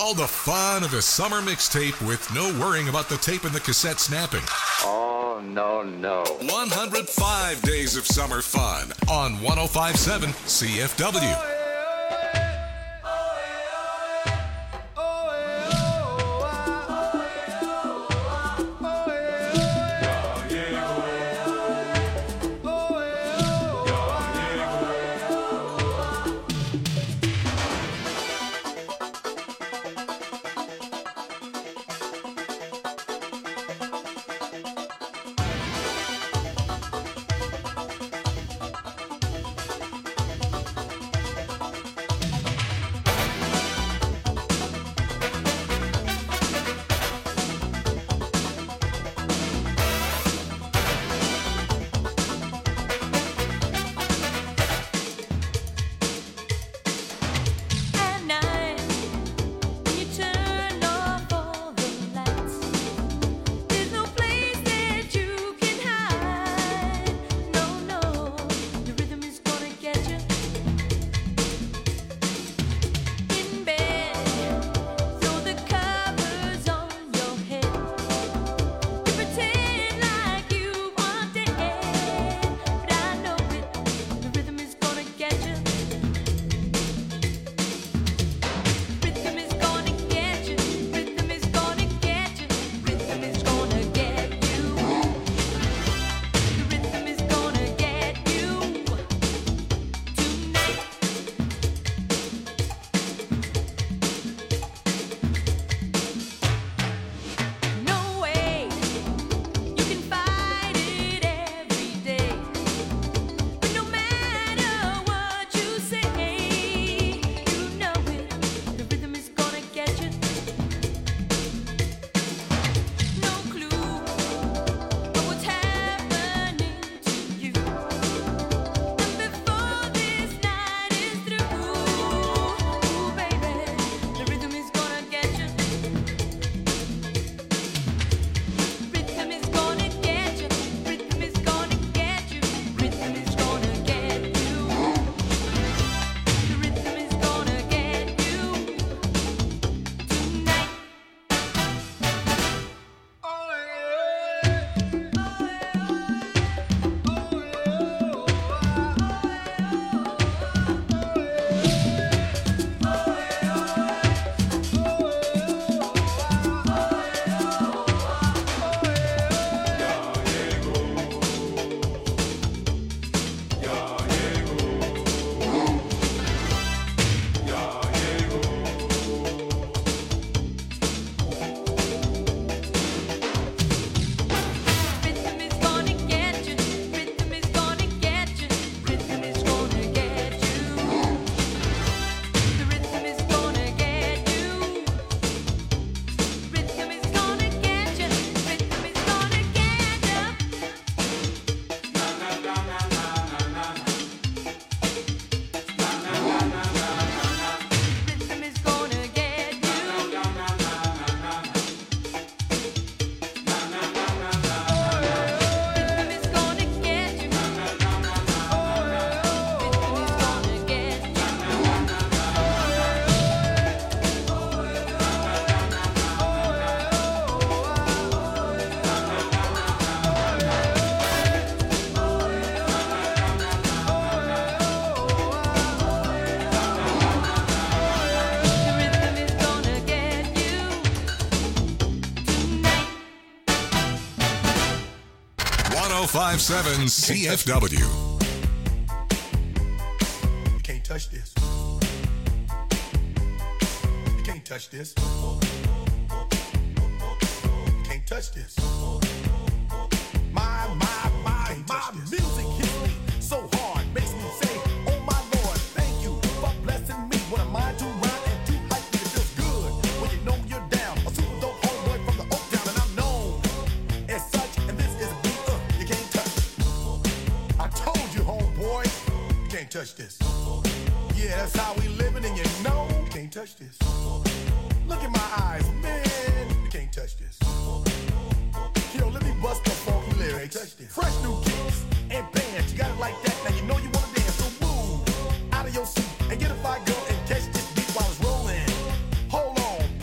All the fun of a summer mixtape with no worrying about the tape and the cassette snapping. Oh, no. 105 days of summer fun on 105.7 CFW. .57 CFW. You can't touch this. You can't touch this. You can't touch this. My music hits me so hard, makes me say, oh my Lord, thank you for blessing me. What am I to rhyme and to hype? It feels good when you know you're down. A super dope homeboy from the Oak Town, and I'm known as such. And this is a beat you can't touch. I told you, homeboy, you can't touch this. Yeah, that's how we living, and you know you can't touch this. Look in my eyes, man, you can't touch this. Yo, let me bust the funky lyrics. Fresh new kicks and bands, you got it like that. Now you know you wanna dance, so move out of your seat and get a fire girl and catch this beat while it's rolling. Hold on,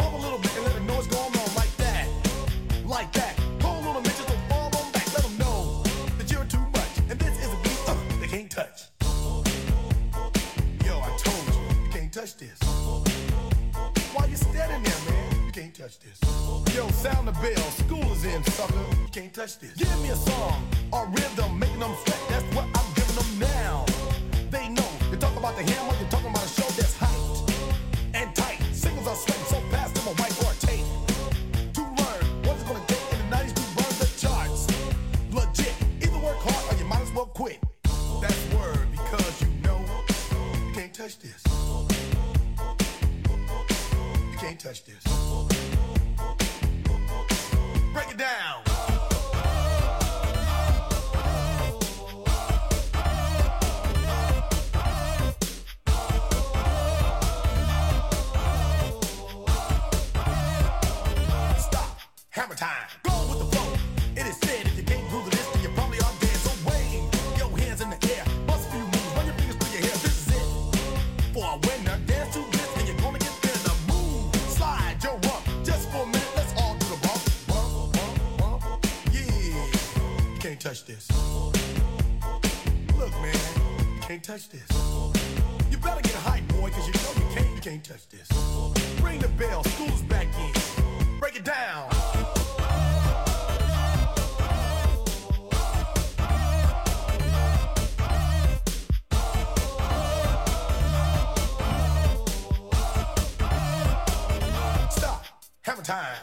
bell, school is in, sucker. You can't touch this. Give me a song, a rhythm, making them sweat. That's what I'm giving them now. They know. You talk about the hammer, you're talking about a show that's hyped and tight. Singles are sweating so fast, them a white or a tape. To learn what's it gonna take in the 90s to run the charts. Legit. Either work hard or you might as well quit. That's word because you know you can't touch this. You can't touch this. Break it down. Stop. Hammer time. Go with the flow. It is said if you can't groove to this, then you probably are dead. So wave your hands in the air. Bust a few moves. Run your fingers through your hair. This is it. For a winner, dance to this, and you're gonna get there. The move. Slide your rump. Just for a minute, let's all do the bump. Bump, bump, bump. Yeah. You can't touch this. Look, man. You can't touch this. You better get hype, boy, cause you know you can't touch this. Ring the bell. School's back in. Break it down. Stop. Hammer time.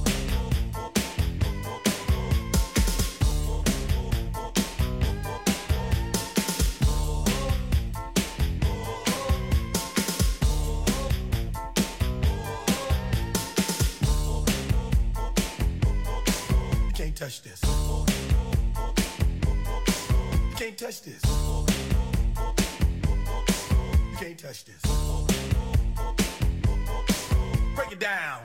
You can't touch this. You can't touch this. You can't touch this. Break it down.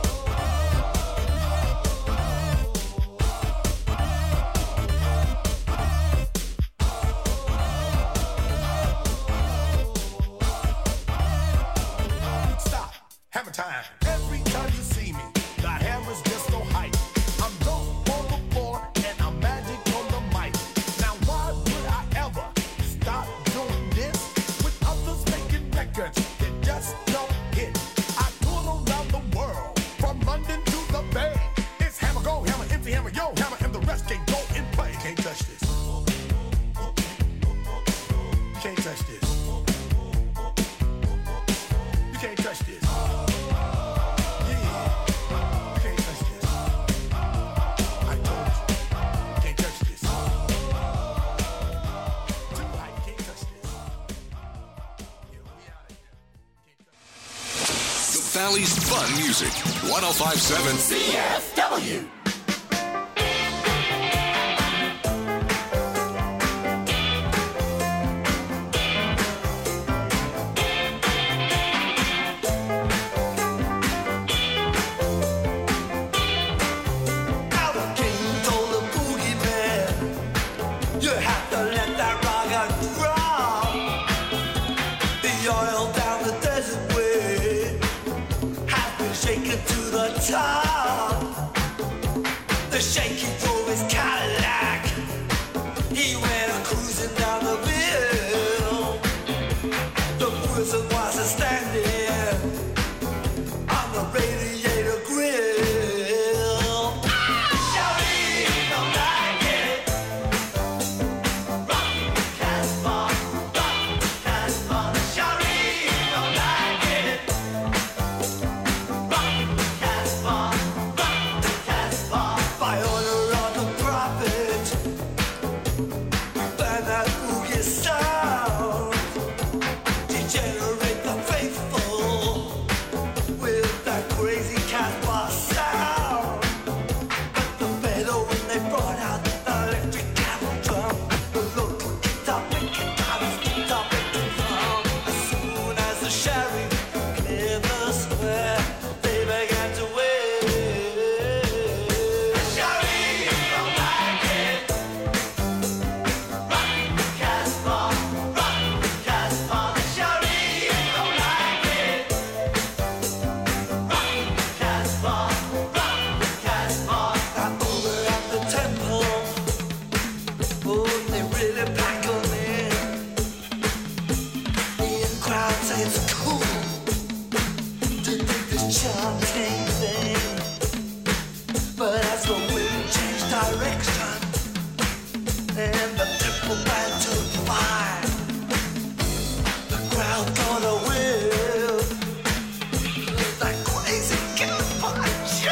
Stop. Hammer time. Every time you see me, the hammer's just so hype. I'm dope on the floor and I'm magic on the mic. Now why would I ever stop doing this with others making records that just don't hit? I tour around the world from London to the Bay. It's hammer go, hammer empty, hammer yo, hammer, and the rest can go and play. You can't touch this. You can't touch this. You can't touch this. Valley's fun music. 1057 CFW. Top. The shaky drove his Cadillac. He went cruising down the bill. The person was standing on the radiator grill. Shawty, don't like it. Rock Casbah, rock Casbah. Shawty, don't like it. Rock Casbah. fine. The crowd gonna win. Like crazy campfire.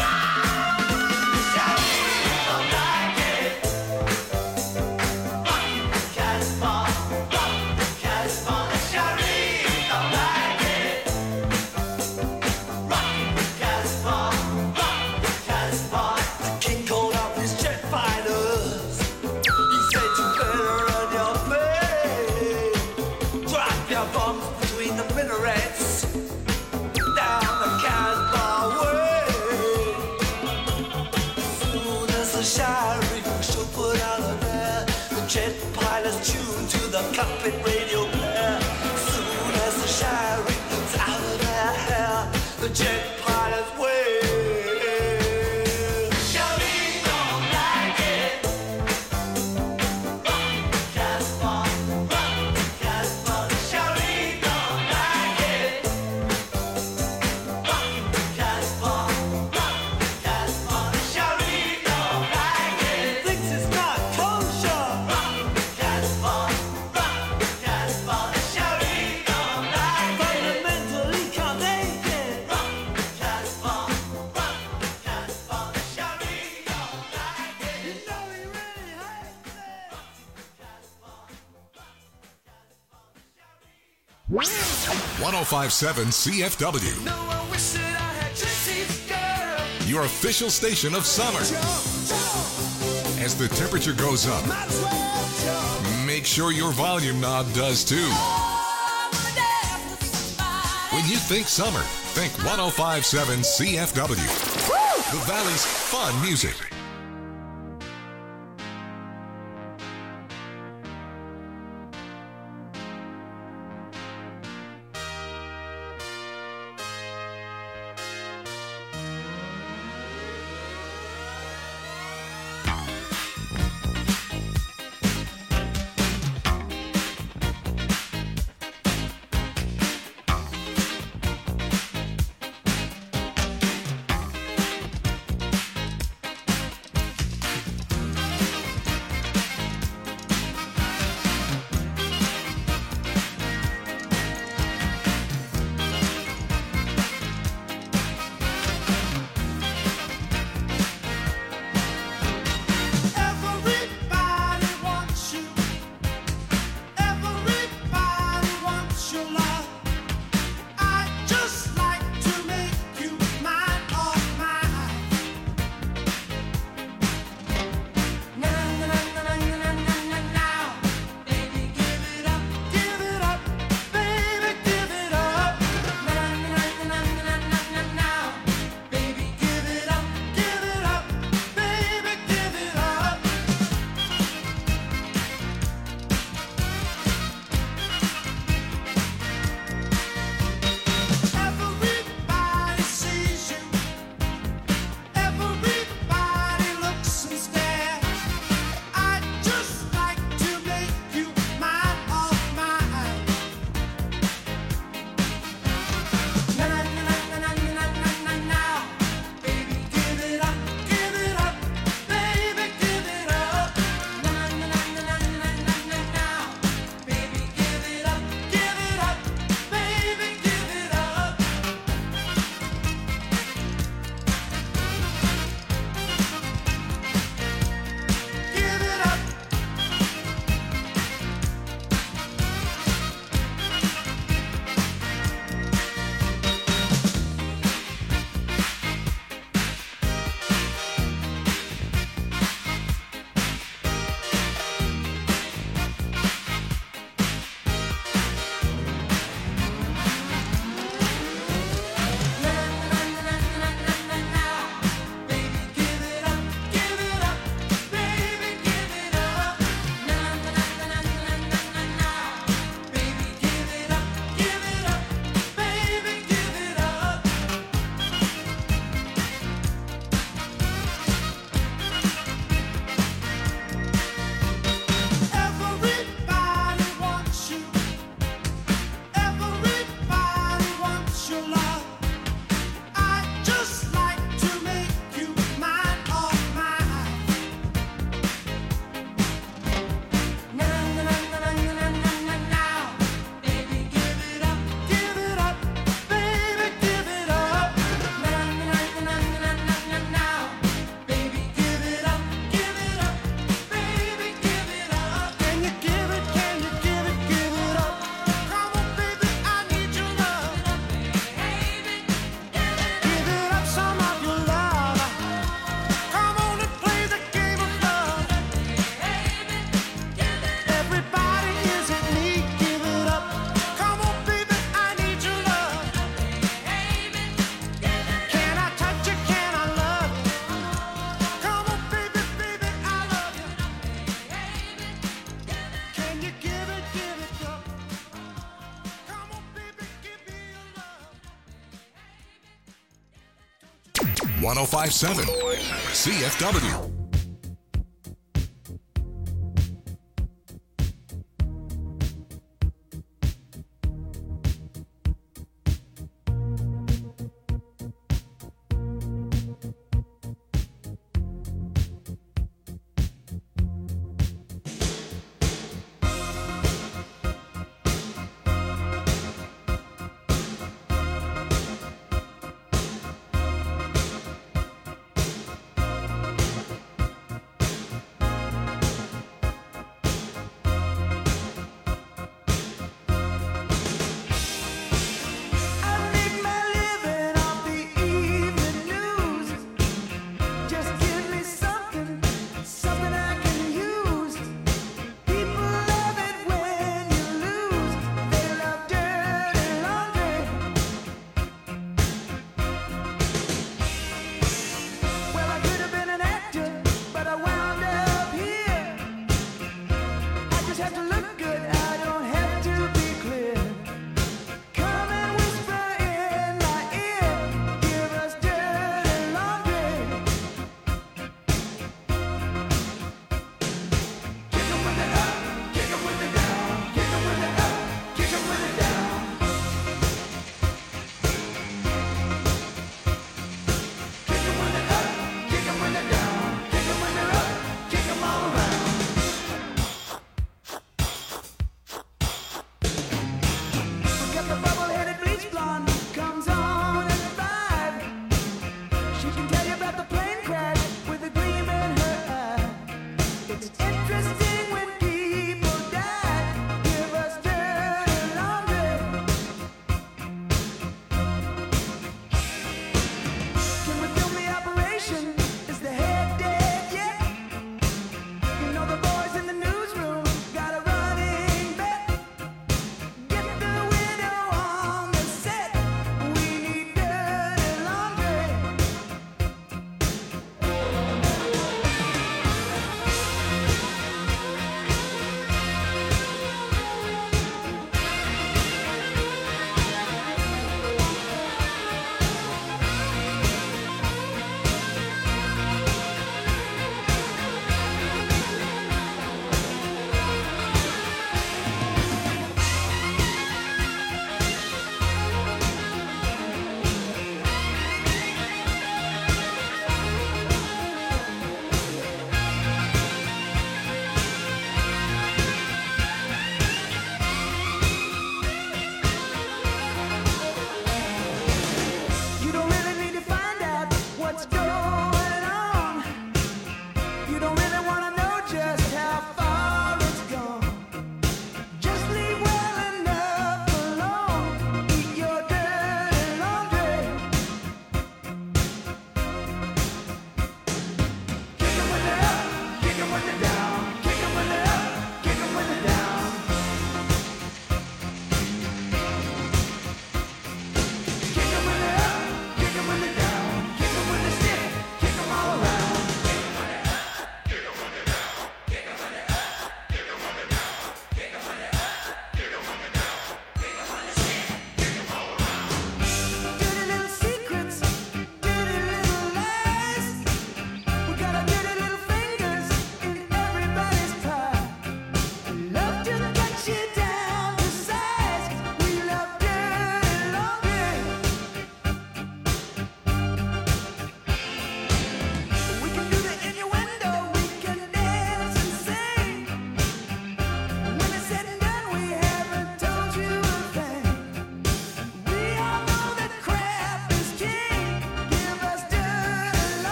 Cockpit radio player. Soon as the shine comes out of their hair, the jet pilot's way. Shawty don't like it. Rock Casbah, Shawty don't like it. Rock Casbah, Shawty don't like it. Thinks it's not kosher. Rock Casbah. .1057 CFW. Your official station of summer. As the temperature goes up, make sure your volume knob does too. When you think summer, think 1057 CFW. The Valley's fun music. 1057 CFW.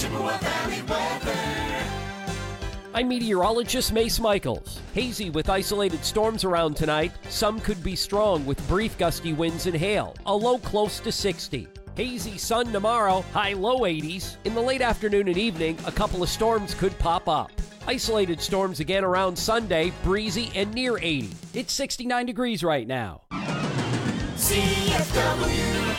Chippewa Valley weather. I'm meteorologist Mace Michaels. Hazy with isolated storms around tonight. Some could be strong with brief gusty winds and hail. A low close to 60. Hazy sun tomorrow, high low 80s. In the late afternoon and evening, a couple of storms could pop up. Isolated storms again around Sunday, breezy and near 80. It's 69 degrees right now. CFW.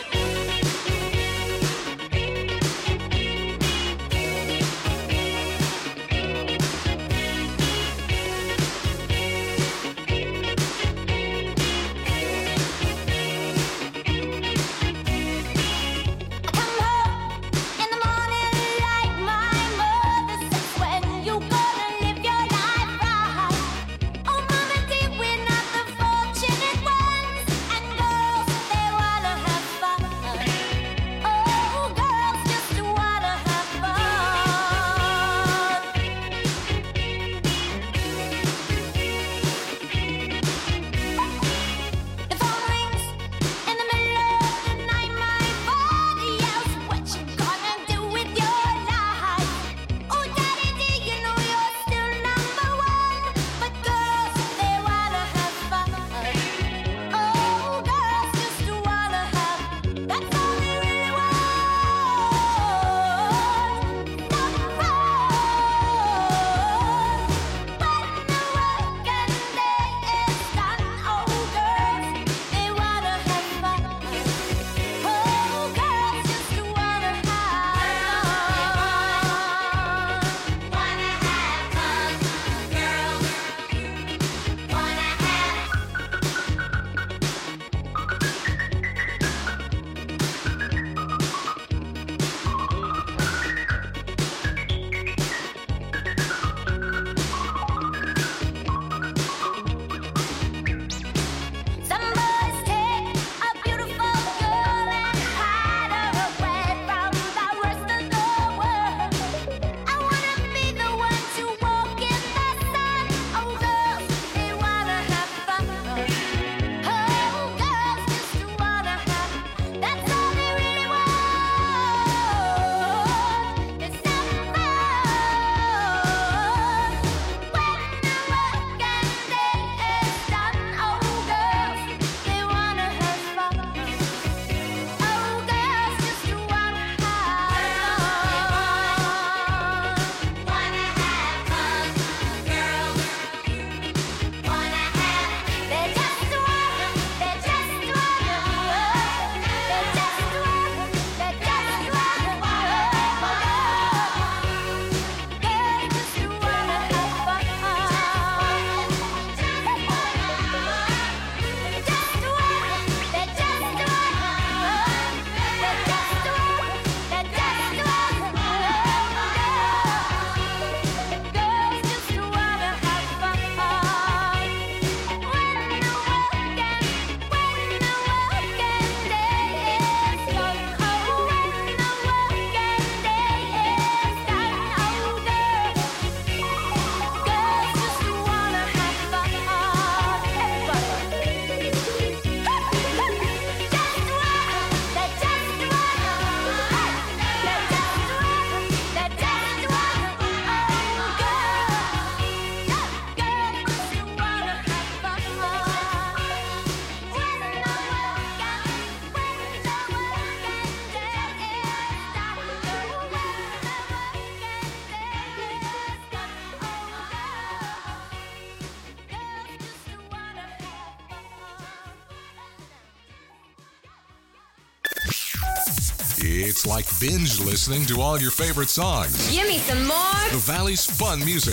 It's like binge listening to all your favorite songs. Give me some more. The Valley's fun music,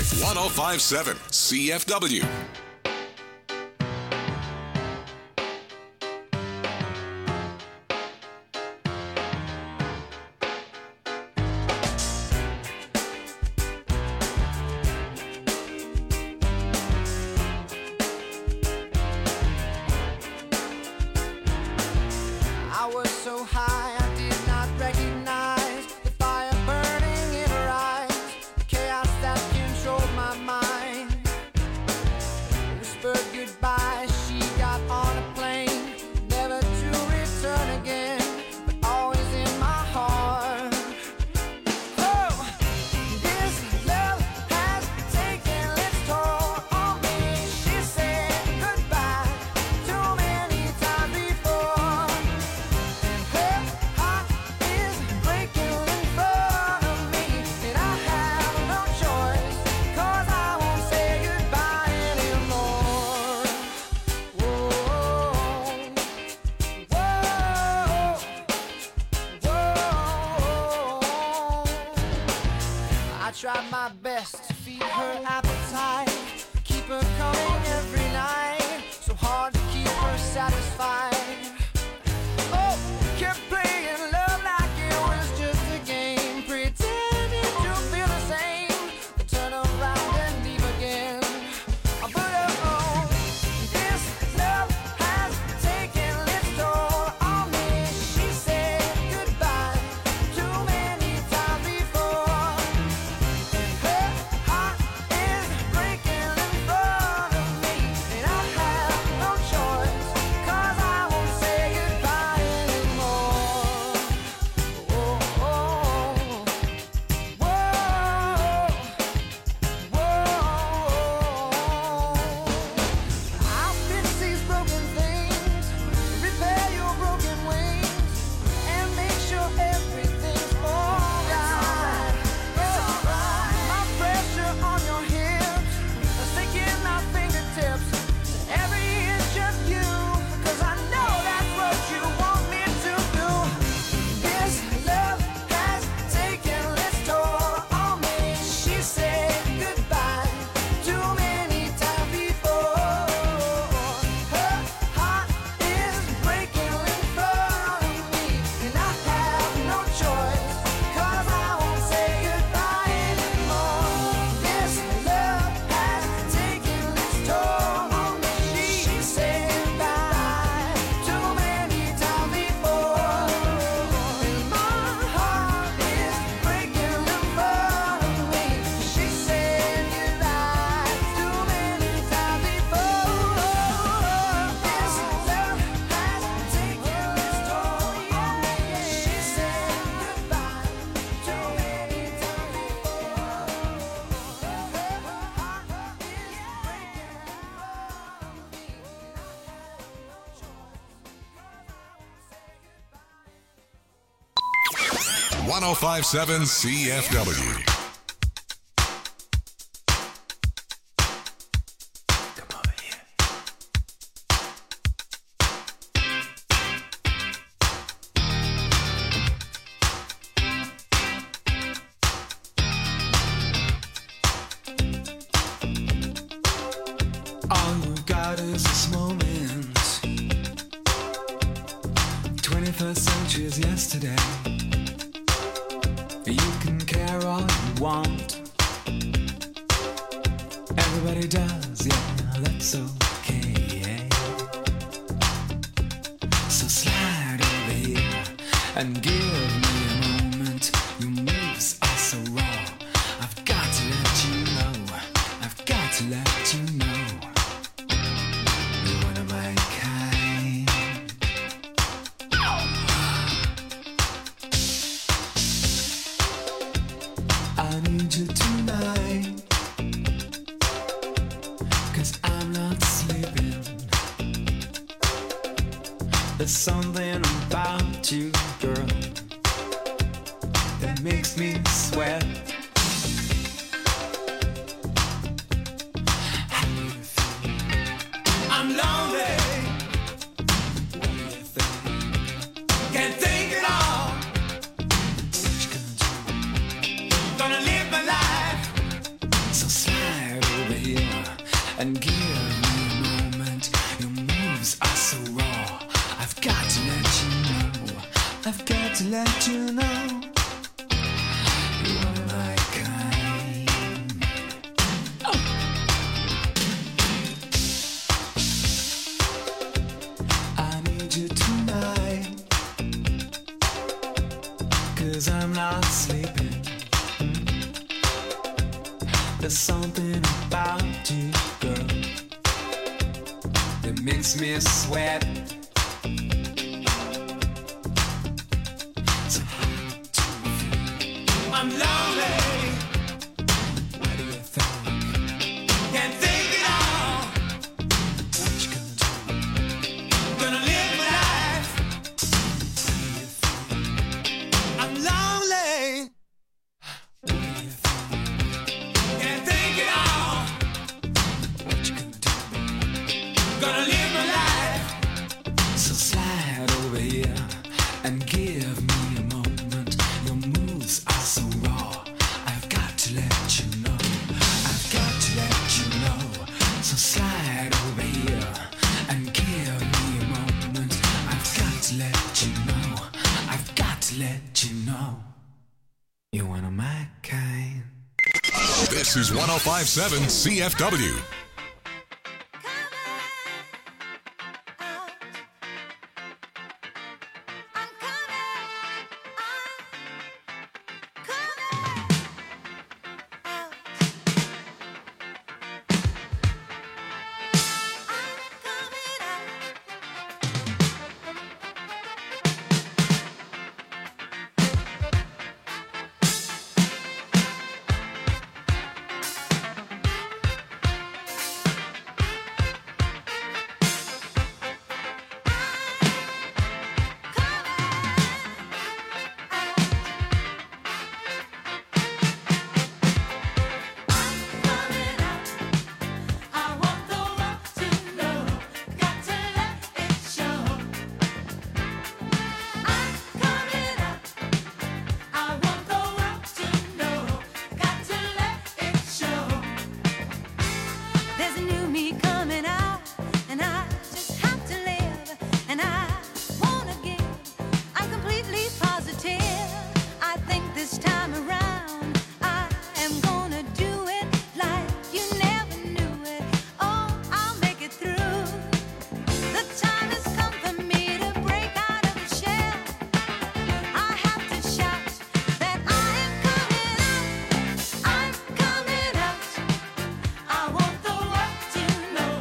105.7 CFW. I was so high I did not recognize the fire burning in her eyes, the chaos that controlled my mind. 1057 CFW. All you've got is this moment. 21st century is yesterday. You can care all you want. Everybody does, yeah, that's okay. So slide over here and give me a moment. Your moves are so raw. I've got to let you know. I've got to let you know. You're one of my kind. I need you tonight, 'cause I'm not sleeping. There's something about you, girl, that makes me sweat. How do you feel? I'm lonely. What do you think? Can't think at all. What you gonna do? Gonna live my life. So slide over here and give me a moment. Your moves are so raw. I've got to let you know. I've got to let you know. You are my kind. Oh. I need you tonight, 'cause I'm not sleeping. There's something about you, girl, that makes me sweat. So how do you feel? I'm lonely. What do you think? Can't think at all. What you gonna do? Gonna live my life. How do you feel? I'm lonely. What do you think? Can't think at all. What you gonna do? Gonna live my life. So slide over here and give me a moment. Your moves are so raw. I've got to let you know. I've got to let you know. So slide over here and give me a moment. I've got to let you know. I've got to let you know. You're one of my kind. This is 1057 CFW. There's a new me coming out, and I just have to live, and I wanna give. I'm completely positive. I think this time around I am gonna do it like you never knew it. Oh, I'll make it through. The time has come for me to break out of the shell. I have to shout that I am coming out. I'm coming out. I want the world to know.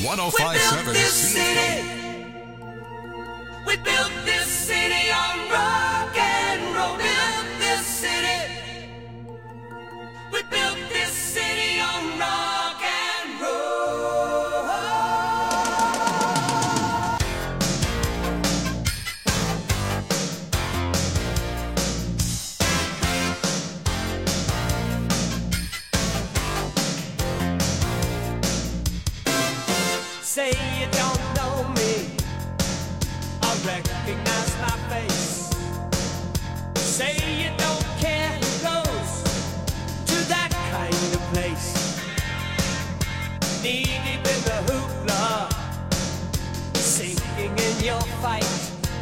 1057 CFW. We built this city on rock and roll. Built this city. We built this city on rock and roll. Say you don't know me, I recognize my face. Say you don't care who goes to that kind of place. Knee deep in the hoopla, sinking in your fight.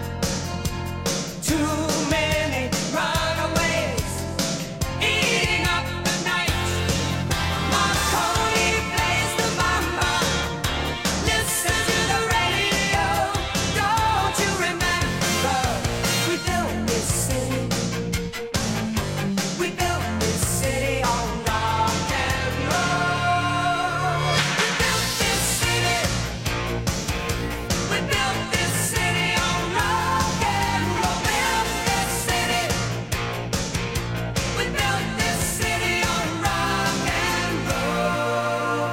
Too many runaways eating up the night. Marconi plays the mama. Listen to the radio. Don't you remember? We built this city. We built this city on rock and roll. We built this city. We built this city on rock and roll. Built this city. We built this city on rock and roll.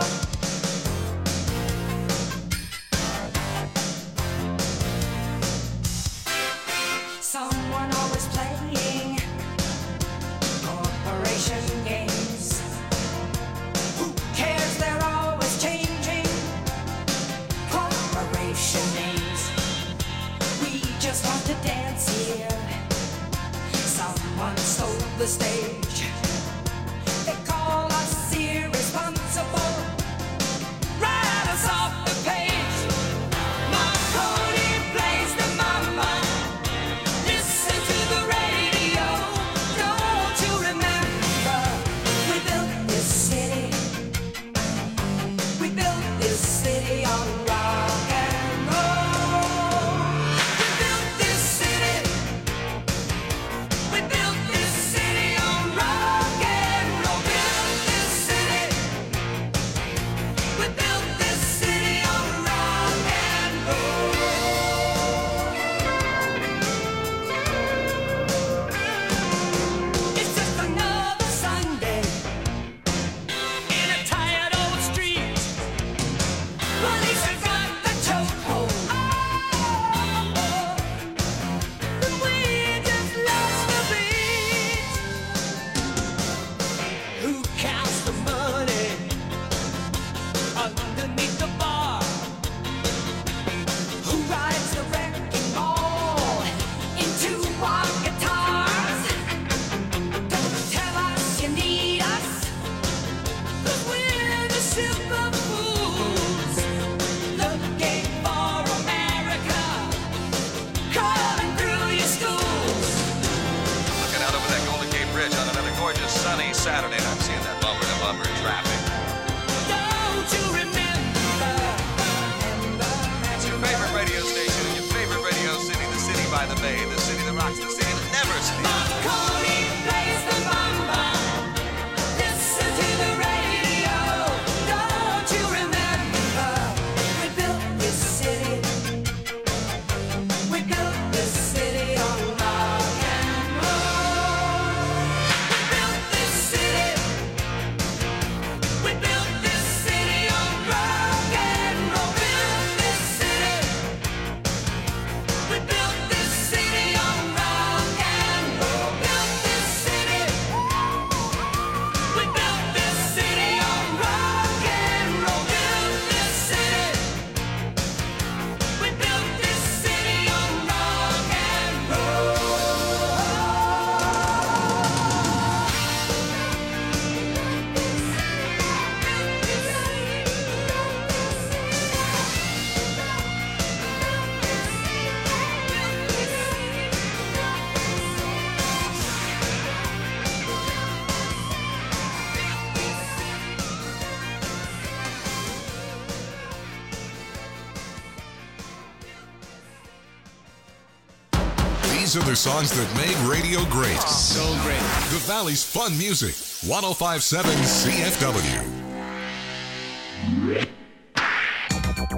Someone always playing corporation games. Who cares? They're always changing corporation names. We just want to dance here. Someone stole the stage. They call us irresponsible. Write us off the page. Marconi plays the mama. Listen to the radio. Don't you remember? We built this city. We built this city on rock and roll. We built this city. We built this city on rock and roll. Built this city. We built this city on rock and roll. It's just another Sunday in a tired old street. Police have got the chokehold. And we just lost the beat. Who counts the money underneath the bar? Who rides the wrecking ball into our guitars? Don't tell us you need us, 'cause we're the super fools looking for America, crawling through your schools. Looking out over that Golden Gate Bridge on another gorgeous sunny Saturday, and I'm seeing that bumper to bumper traffic. Don't you remember? It's your favorite radio station in your favorite radio city, the city by the bay, the city that rocks, the city that never sleeps. Marconi plays the mama. Listen to the radio. Don't you remember? We built this city. We built this city on rock and roll. We built this city. We built this city on rock and roll. Built this city. We built this city on rock and roll. Built this city. We built this city on rock and roll. Built this city. We built this city on rock and roll. These are the songs that made radio great. So great. The Valley's fun music. 1057 CFW.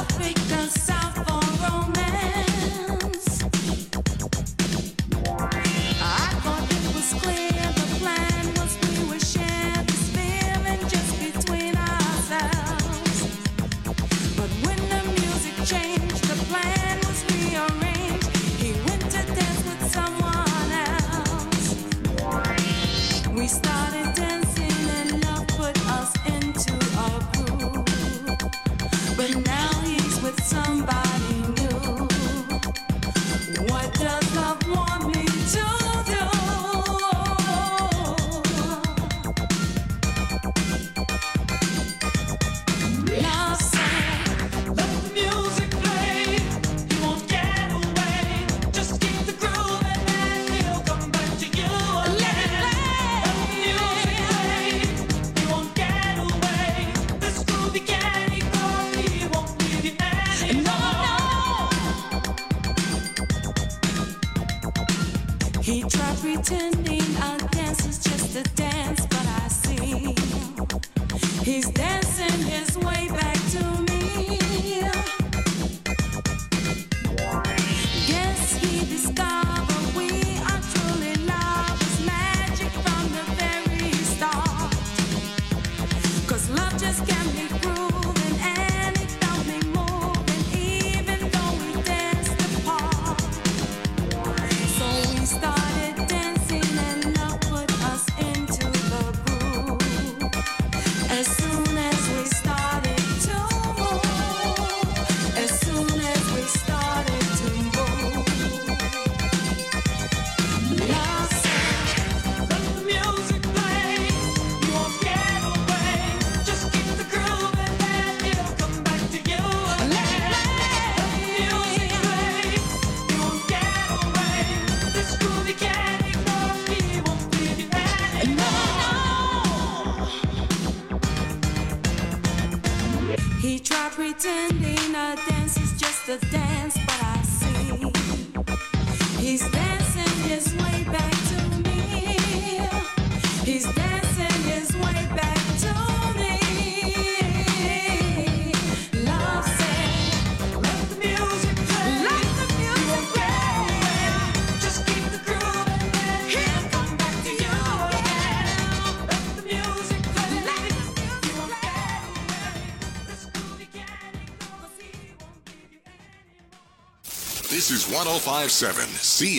This is 105.7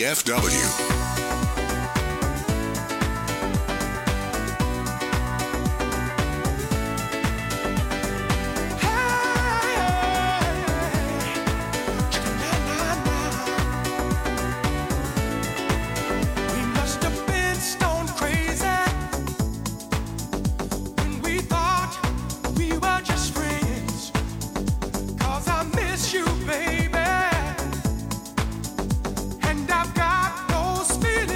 CFW. Baby, and I've got no speed.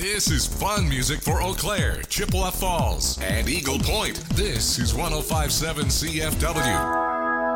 This is fun music for Eau Claire, Chippewa Falls, and Eagle Point. This is 105.7 CFW.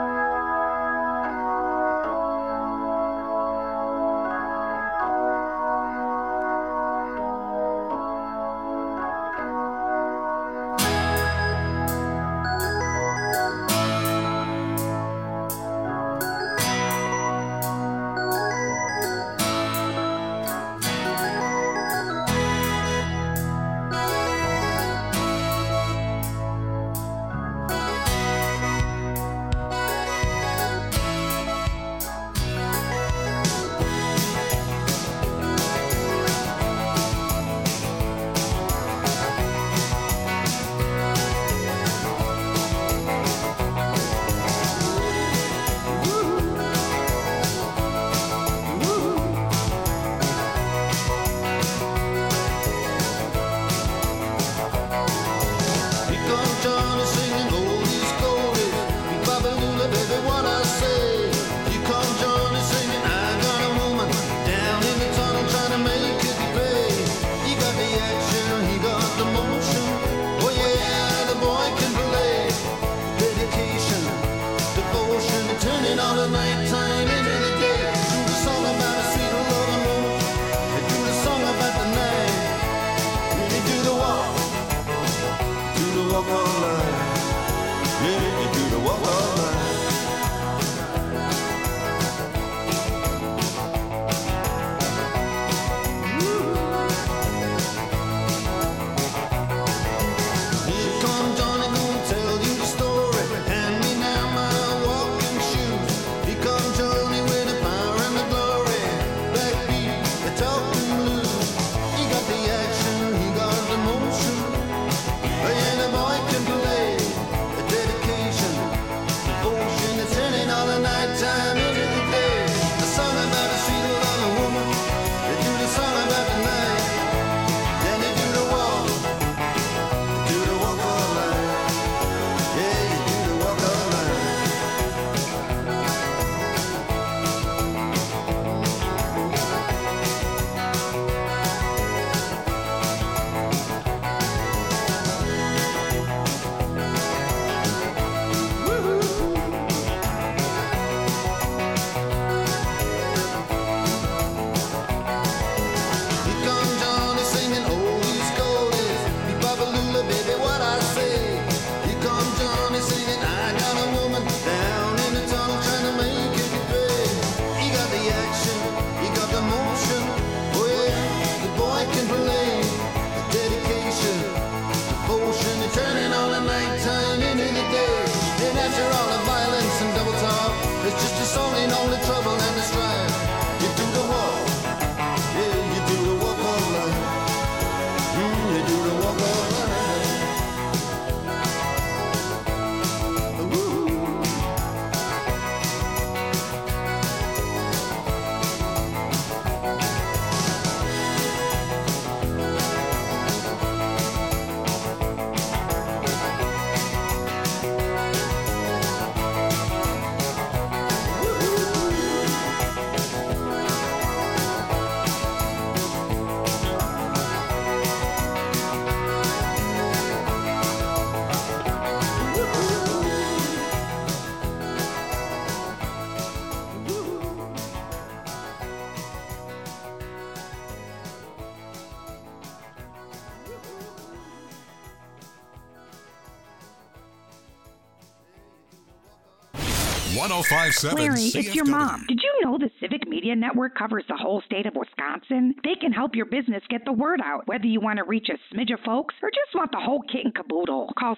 Larry, it's your mom. Did you know the Civic Media Network covers the whole state of Wisconsin? They can help your business get the word out, whether you want to reach a smidge of folks or just want the whole kit and caboodle. Call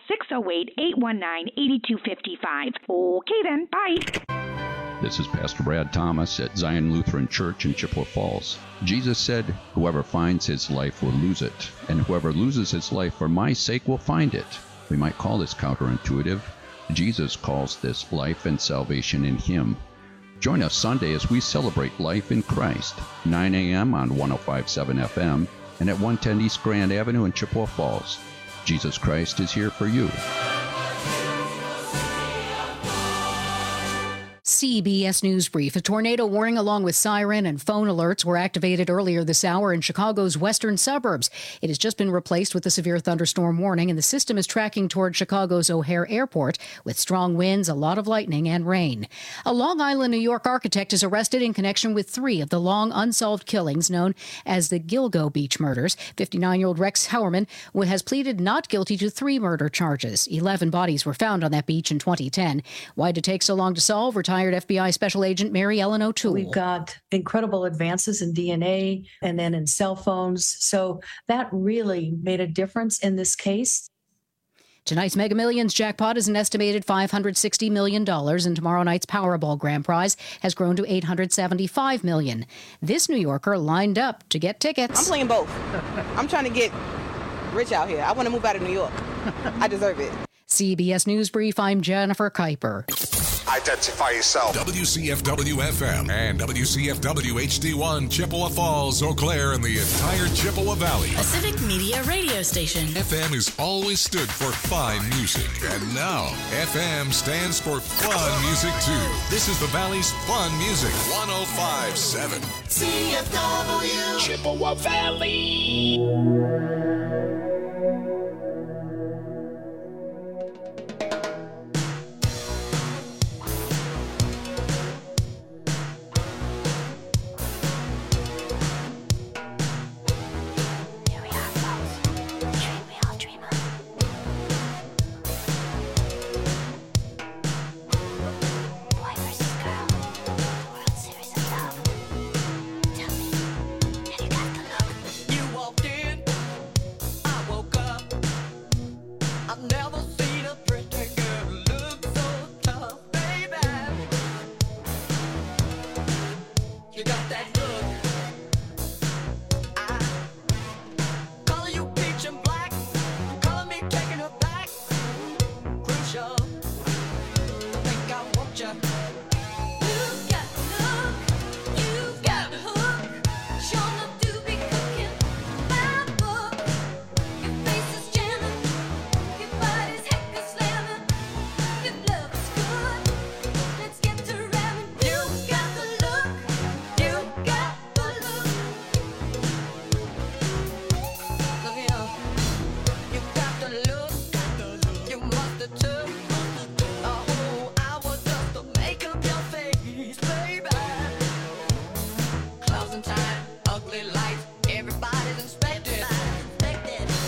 608-819-8255. Okay then, bye. This is Pastor Brad Thomas at Zion Lutheran Church in Chippewa Falls. Jesus said, "Whoever finds his life will lose it, and whoever loses his life for my sake will find it." We might call this counterintuitive. Jesus calls this life and salvation in Him. Join us Sunday as we celebrate life in Christ, 9 a.m. on 105.7 FM and at 110 East Grand Avenue in Chippewa Falls. Jesus Christ is here for you. CBS News Brief. A tornado warning along with siren and phone alerts were activated earlier this hour in Chicago's western suburbs. It has just been replaced with a severe thunderstorm warning, and the system is tracking toward Chicago's O'Hare Airport with strong winds, a lot of lightning, and rain. A Long Island, New York architect is arrested in connection with 3 of the long unsolved killings known as the Gilgo Beach murders. 59-year-old Rex Howerman has pleaded not guilty to 3 murder charges. 11 bodies were found on that beach in 2010. Why did it take so long to solve? Retired FBI Special Agent Mary Ellen O'Toole. We've got incredible advances in DNA and then in cell phones. So that really made a difference in this case. Tonight's Mega Millions jackpot is an estimated $560 million, and tomorrow night's Powerball grand prize has grown to $875 million. This New Yorker lined up to get tickets. I'm playing both. I'm trying to get rich out here. I want to move out of New York. I deserve it. CBS News Brief, I'm Jennifer Kuiper. Identify yourself. WCFW-FM and WCFW-HD1, Chippewa Falls, Eau Claire, and the entire Chippewa Valley. A civic media radio station. FM has always stood for fine music. And now, FM stands for fun music, too. This is the Valley's fun music. 105.7. CFW Chippewa Valley.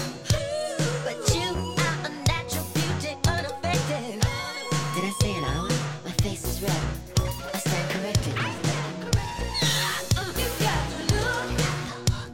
Did I say an hour?